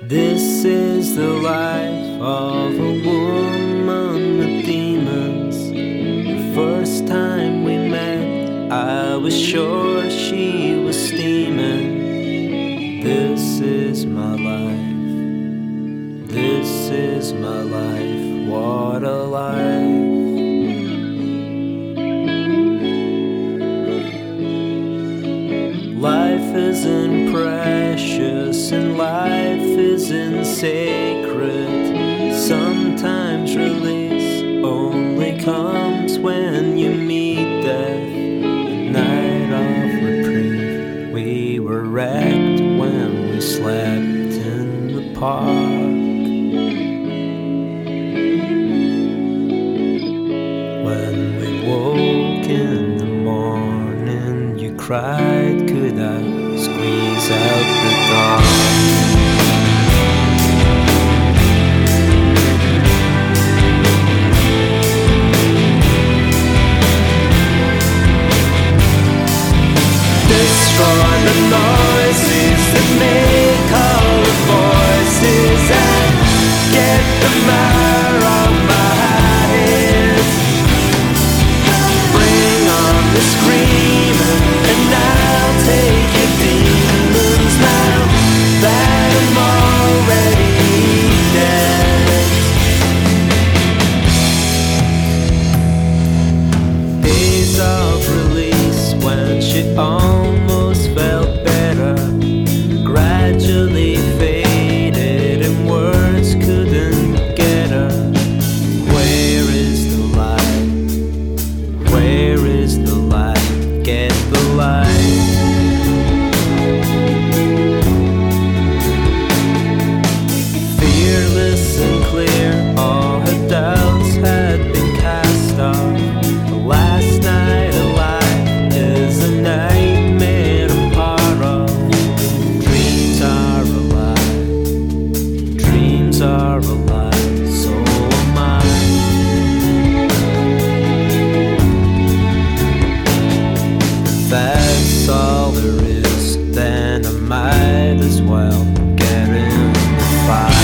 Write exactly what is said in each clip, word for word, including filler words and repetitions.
This is the life of a woman with demons. The first time we met, I was sure she was steaming. This is my life. This is my life. What a life. Life isn't precious and life isn't sacred. Sometimes release only comes when you meet death. The night of reprieve, we were wrecked when we slept in the park. When we woke in the morning, you cried, could I squeeze out the dark? Destroy the noises that make all the voices and get the mire on my head. Bring on the screaming and I'll take your demons now that I'm already dead. Days of release when she almost felt better, gradually faded and words couldn't get her. Where is the light? Where is the light? Get the light. Fearless and clear, all her doubts had been cast off. The last night alive is a nightmare I'm part of. Dreams are alive, dreams are alive, so am I. If that's all there is, then I might as well get in the fight.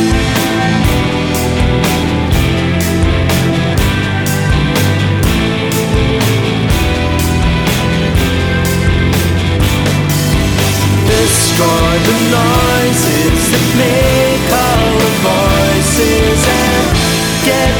Destroy the noises that make all the voices and get